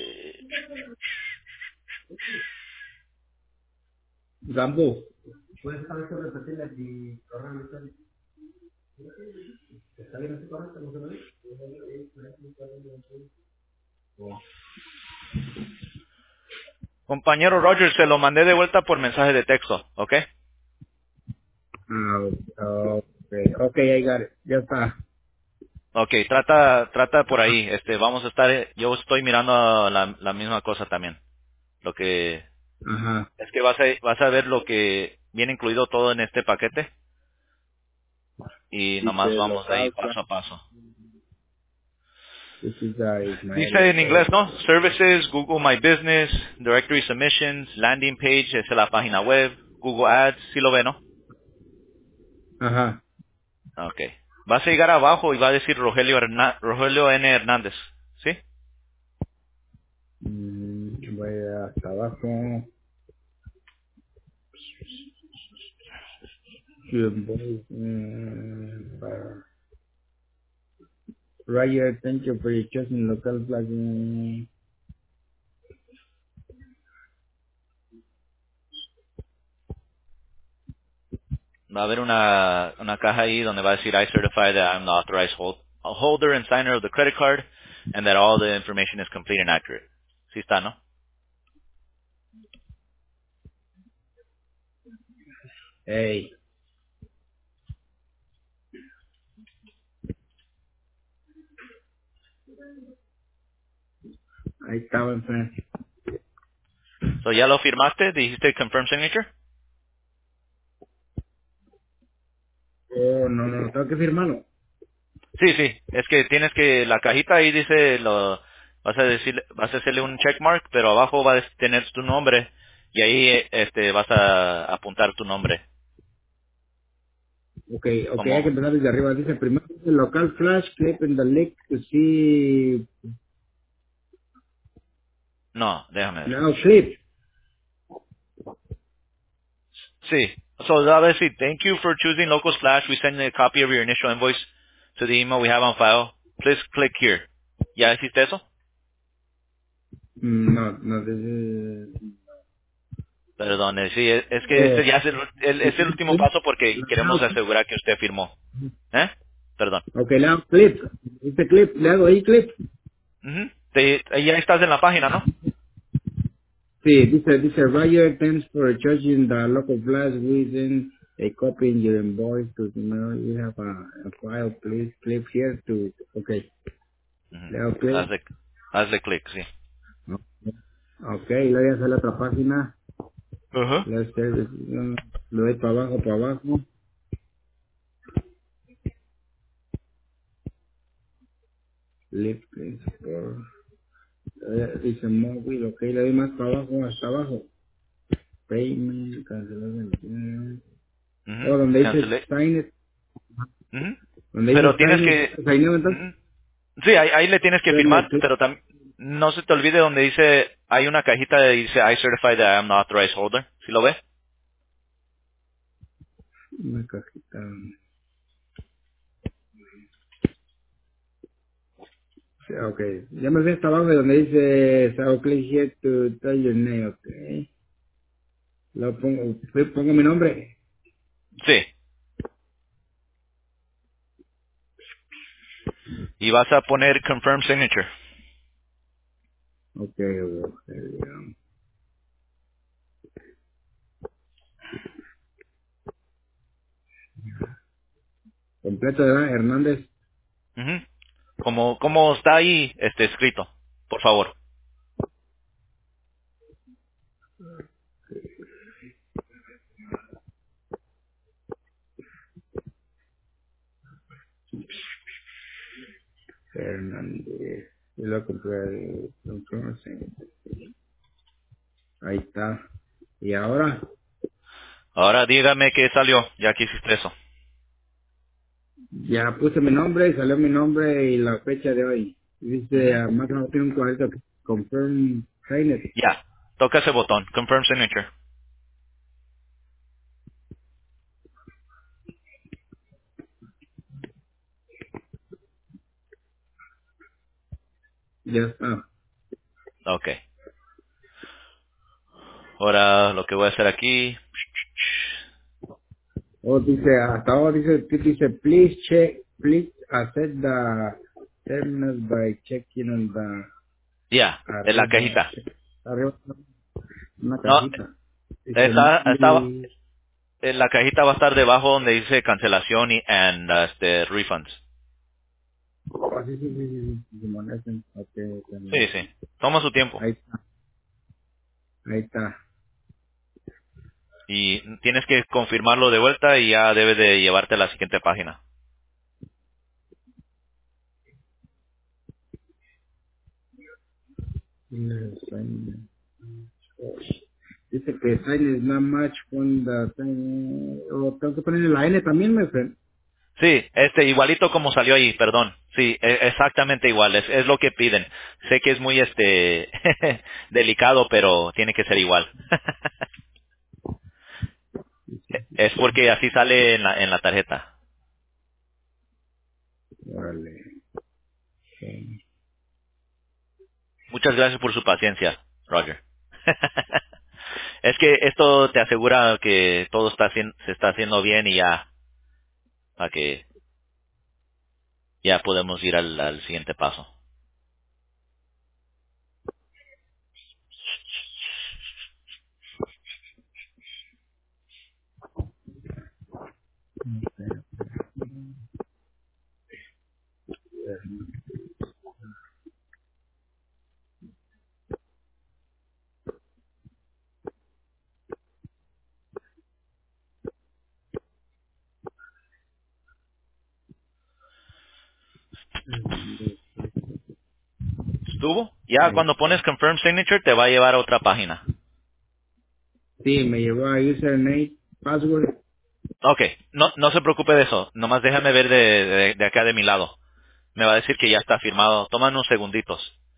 Gambo. ¿Puedes saber qué repetirle mi correo electrónico? ¿Está bien así correcto? ¿No se lo dice? Compañero Roger, se lo mandé de vuelta por mensaje de texto. ¿Ok? Ok, I got it. Ya está. Ok, trata por ahí. Vamos a estar, yo estoy mirando la misma cosa también. Lo que, Ajá. es que vas a ver lo que viene incluido todo en este paquete y nomás Dice vamos de ahí local. paso a paso. This is Dice Ismael. en inglés, ¿no? Services, Google My Business, Directory Submissions, Landing Page, esa es la página web, Google Ads, ¿sí lo ve, no? Ajá. Ok. Vas a llegar abajo y va a decir Rogelio N. Hernández, ¿sí? Voy hasta abajo. Roger, thank you for your choosing local plugin. Va a haber una caja ahí donde va a decir I certify that I'm the authorized holder and signer of the credit card and that all the information is complete and accurate. Sí está, ¿no? Hey, ahí estaba enfrente. So, ¿ya lo firmaste? ¿Dijiste confirm signature? Oh, no, tengo que firmarlo. Sí, sí. Es que tienes que, la cajita ahí dice, vas a hacerle un checkmark, pero abajo va a tener tu nombre y ahí vas a apuntar tu nombre. Ok, hay que Como, empezar desde arriba. Dice primero el local flash clip in the link to see no, déjame ver. now clip. Sí. So, va a decir, thank you for choosing Local Splash. We send you a copy of your initial invoice to the email we have on file. Please click here. ¿Ya hiciste eso? No, desde... Perdón, sí, es que Oh, este ya es el último paso porque queremos now, asegurar que usted firmó. ¿Eh? Perdón. ok, le hago clip. Este clip, le hago ahí clip. Ujú. Ya estás en la página, ¿no? Sí, dice Roger, thanks for charging the local flash within a copy in your invoice to email. You have a file, please click here to, okay, Ujú. le hago clip. Hazle clic, sí. Ok, le voy a hacer la otra página. Ajá. Le doy para abajo. Clip, please, dice móvil, ok, le doy más para abajo, hasta abajo. Payment, cancelar. Ujú. Oh, donde dice Cancelé. sign it, Ujú. donde Pero dice tienes sign it, que... sign it, entonces, Ujú. Sí, ahí le tienes que denle firmar, clic, pero no se te olvide donde dice, hay una cajita que dice I certify that I am the authorized holder. ¿Sí lo ves? una cajita. Sí, ok, ya me fui hasta abajo donde dice, so click here to tell your name, ok. Lo pongo mi nombre. Sí. Y vas a poner confirm signature. Ok, completo, ¿verdad? Hernández. Ujú. Como está ahí escrito, por favor. Hernández. Y lo compré. Ahí está. Y ahora Ahora dígame qué salió, ya que hiciste eso. ya puse mi nombre y salió mi nombre y la fecha de hoy. Dice, Ujú. más abajo tiene un cuadrito que confirm signet. Ya, toca ese botón, confirm signature. Ya está. Ok. Ahora lo que voy a hacer aquí. O dice, hasta ahora dice, please check, please accept the terminals by checking on the Ya, en la arriba, cajita. arriba una No, cajita. Dice, estaba, Mandy. en la cajita va a estar debajo donde dice cancelación y refunds. Oh, sí, Simón, ok, Sí, sí. Toma su tiempo. ahí está, ahí está. Y tienes que confirmarlo de vuelta y ya debe de llevarte a la siguiente página. Sign. Dice que sign is not much con the o tengo que ponerle la N también, me friend. Sí, igualito como salió ahí, perdón. Sí, exactamente igual, es lo que piden. Sé que es muy delicado, pero tiene que ser igual. Es porque así sale en la tarjeta. Órale. Muchas gracias por su paciencia, Roger. Es que esto te asegura que todo se está haciendo bien y ya, para que ya podemos ir al siguiente paso. ¿Estuvo? Ya Ahí cuando está. pones confirm signature te va a llevar a otra página. Sí, me llevó a username, password. Ok, no se preocupe de eso. Nomás déjame ver de acá de mi lado. Me va a decir que ya está firmado. Toma unos segunditos.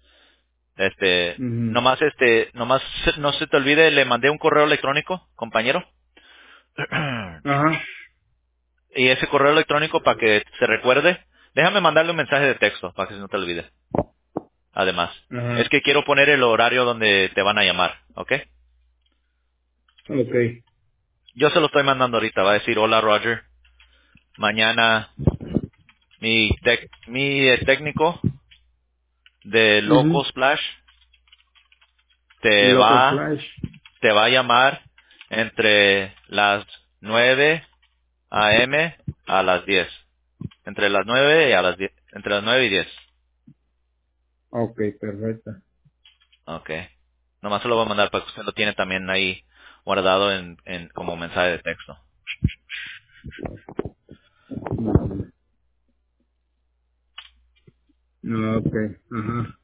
Ujú. Nomás no se te olvide, le mandé un correo electrónico, compañero. Ajá. Y ese correo electrónico para que se recuerde, déjame mandarle un mensaje de texto para que no te olvide. Además, es Ajá. que quiero poner el horario donde te van a llamar, ¿ok? Ok. Yo se lo estoy mandando ahorita. Va a decir, hola Roger, mañana mi técnico de Local Ujú. Splash te Local va, Flash. te va a llamar entre las 9 a.m. a las 10. Entre las 9 y a las 10. Entre las 9 y 10. Ok, perfecto. Ok. Nomás se lo voy a mandar para que usted lo tiene también ahí guardado como mensaje de texto. Ujú. Ok. Ajá.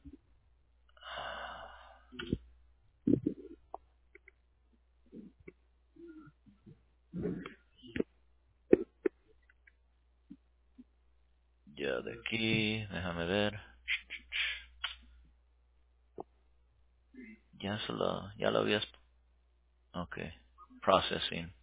Ya de aquí, déjame ver. Ya lo habías. Ok. Processing.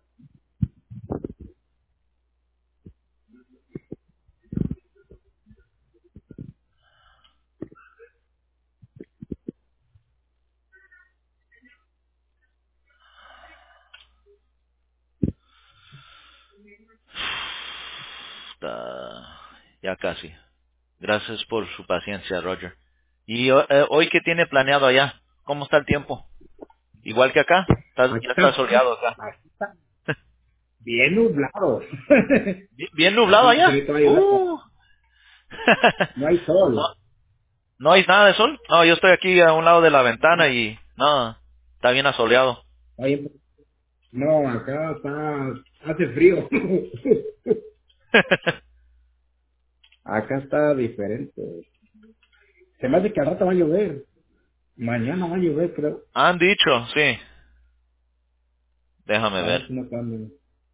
Ya casi. Gracias por su paciencia, Roger. ¿Y hoy qué tiene planeado allá? ¿Cómo está el tiempo? Igual que acá. Aquí Ya está está. soleado acá. Aquí está. Bien nublado. Bien nublado Aquí se allá. ve que va a llover. No hay no, sol. no hay nada de sol. No, yo estoy aquí a un lado de la ventana y no, está bien asoleado. Oye, no, acá está, hace frío. Acá está diferente. Se me hace que al rato va a llover. Mañana va a llover, creo. Han dicho, sí. Déjame A ver ver. si no cambia.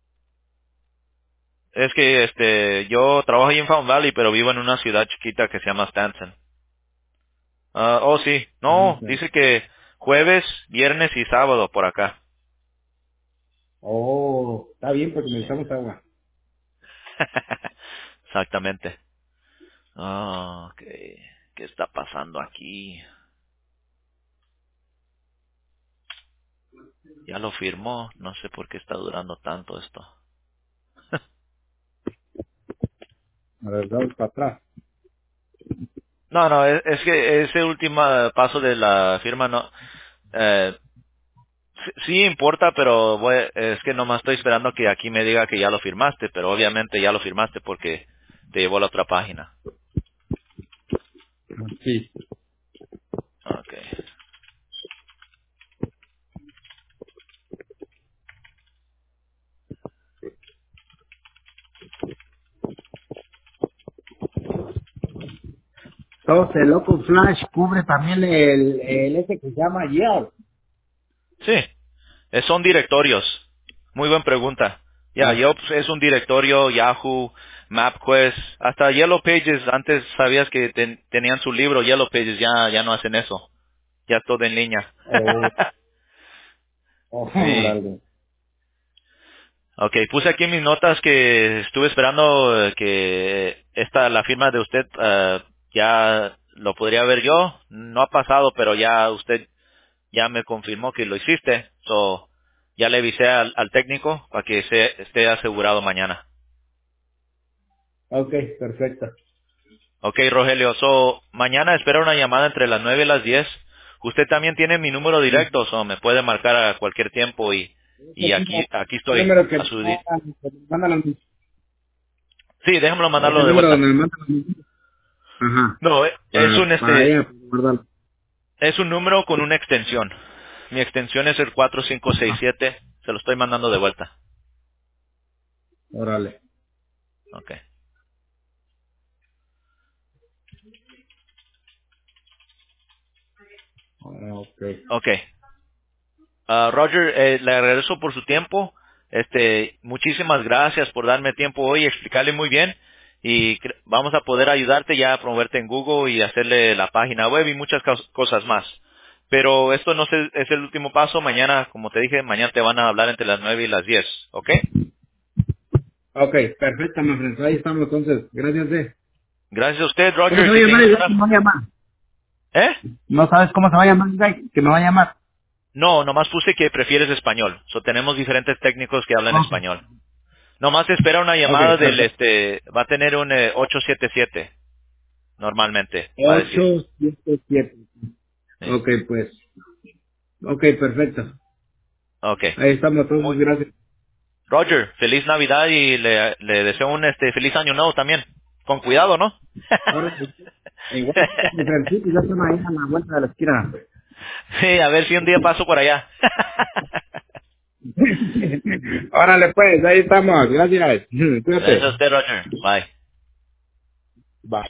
Es que yo trabajo ahí en Fountain Valley, pero vivo en una ciudad chiquita que se llama Stanton. Oh, sí. No No, sé. dice que jueves, viernes y sábado por acá. Oh, está bien porque Sí. necesitamos agua. Exactamente. Oh, ok. ¿Qué está pasando aquí? Ya lo firmó. No sé por qué está durando tanto esto. A ver, vamos para atrás. No, es que ese último paso de la firma no. Eh, sí importa, pero es que nomás estoy esperando que aquí me diga que ya lo firmaste, pero obviamente ya lo firmaste porque te llevó a la otra página. Sí. Ok. Entonces, el Loco Flash cubre también el ese que se llama Yelp. Sí, son directorios. Muy buena pregunta. Ya, Oh, Yelp es un directorio, Yahoo, MapQuest, hasta Yellow Pages. Antes sabías que tenían su libro, Yellow Pages, ya no hacen eso. Ya es todo en línea. oh, Sí. órale. Ok, puse aquí en mis notas que estuve esperando que la firma de usted ya lo podría ver yo. No ha pasado, pero ya usted ya me confirmó que lo hiciste. So, ya le avisé al técnico para que esté asegurado mañana. Ok, perfecto. Ok, Rogelio. So, mañana espera una llamada entre las 9 y las 10. Usted también tiene mi número Sí. directo, so me puede marcar a cualquier tiempo Ese y aquí el estoy número que a me su... manda la, Sí, déjamelo ese mandarlo de número vuelta. donde me manda la, ajá, No, para ella guardarlo. es un número con una extensión. Mi extensión es el Ajá, 4567. Se lo estoy mandando de vuelta. órale. Okay. Ok. Okay. Roger, le agradezco por su tiempo. Muchísimas gracias por darme tiempo hoy y explicarle muy bien. Y vamos a poder ayudarte ya a promoverte en Google y hacerle la página web y muchas cosas más. Pero esto no es el último paso. Mañana, como te dije, mañana te van a hablar entre las 9 y las 10. ¿Ok? Ok, perfecto, Manfred. Ahí estamos entonces. Gracias, Gracias a usted, ¿Cómo se Roger. va a Que llamar tengas el guy que una... me va a llamar? ¿Eh? ¿No sabes cómo se va a llamar el guy que me va a llamar? No, nomás puse que prefieres español. Tenemos diferentes técnicos que hablan Ok. español. Nomás espera una Ok, llamada perfecto. va a tener un 877 normalmente, va a decir. 877. Sí. Ok, pues. Ok, perfecto. Ok. Ahí estamos todos, Muy, gracias. Roger, feliz Navidad y le deseo un feliz año nuevo también. Con cuidado, ¿no? Ahora, igual, mi Francisco, ya están ahí a la vuelta de la esquina. Sí, a ver si un día paso por allá. Órale, pues, ahí estamos. Gracias. Gracias a Cuídate. usted, Roger. Bye.